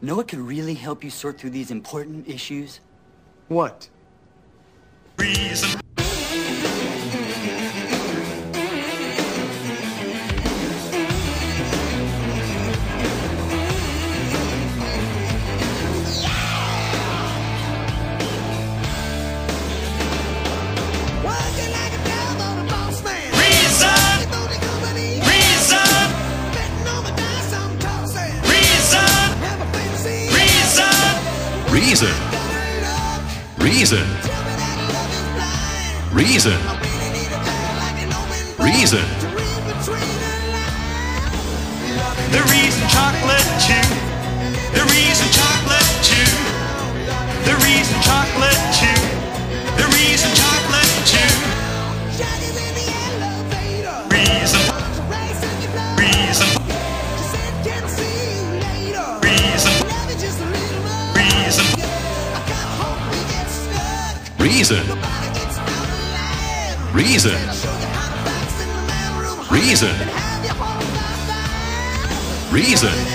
Know what could really help you sort through these important issues? What? Reason. Reason. Reason. Reason. Reason. The reason chocolate chew. The reason chocolate chew. The reason chocolate chew. The reason chocolate chew. Reason. Reason. Reason. Reason. Reason. Reason. Reason.